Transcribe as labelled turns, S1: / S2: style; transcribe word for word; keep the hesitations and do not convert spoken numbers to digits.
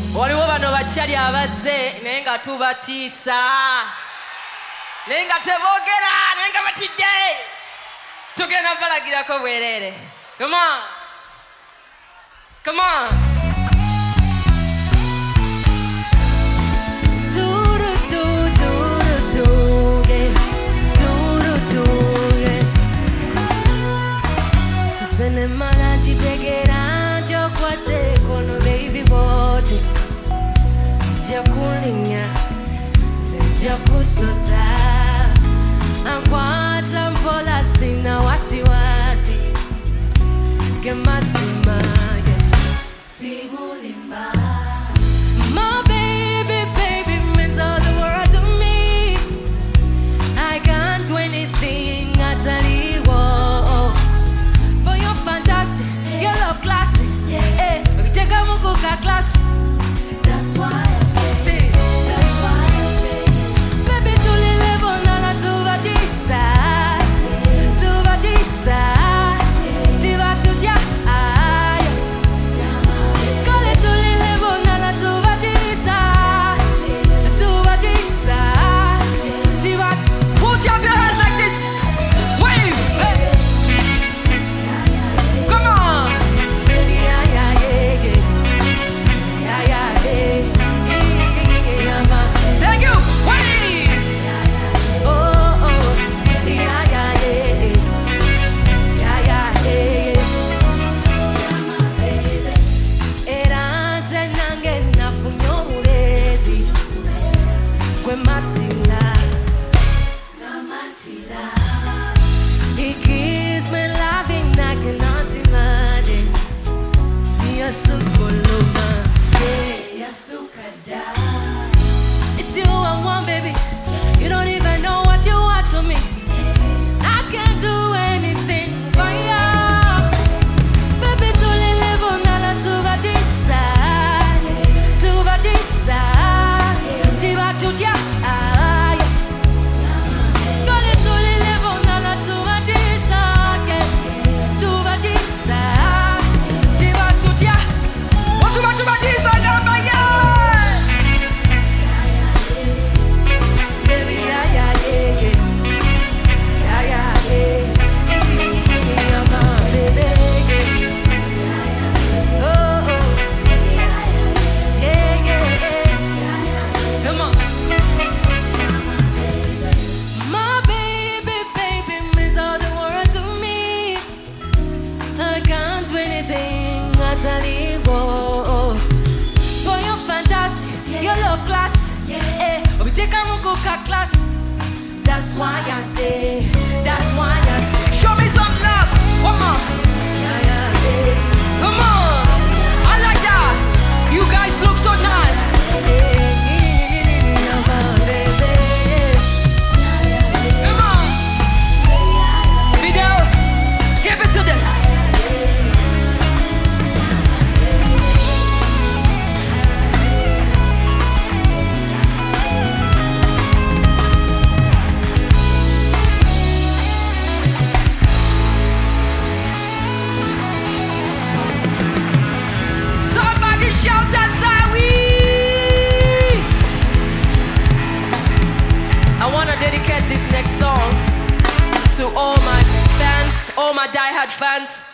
S1: Waliwo bano bakyali abazze naye nga tubatiisa naye nga teboogera naye nga batidde tugenda balagirako bwereere. Come on. Come on. Senemana chitegera chokwase kono baby bote jakulinya jakusota akwata mpola sina wasiwasi kemasima simulimba. My baby baby means all the world to me. I can't do anything utterly. Class. That's why I say, see, that's why I say, baby, to live on a to batisa, to batisa, diva to dia, call it to live on a to batisa, to batisa, diva. Put up your hands like this, wave, hey. Come on. It's you I want, baby. You don't even know what you want to me. I can't do anything for you. Baby, to live on a to batisa, to batisa, diva to dia. Call it to live on a to batisa, to batisa, diva to dia. What you want to batisa, number yeah. Class. That's why I say, that's why I say, show me some love. Come on. Come on. I like that. You guys look so nice. Come on. Video, give it to them. Dedicate this next song to all my fans, all my diehard fans.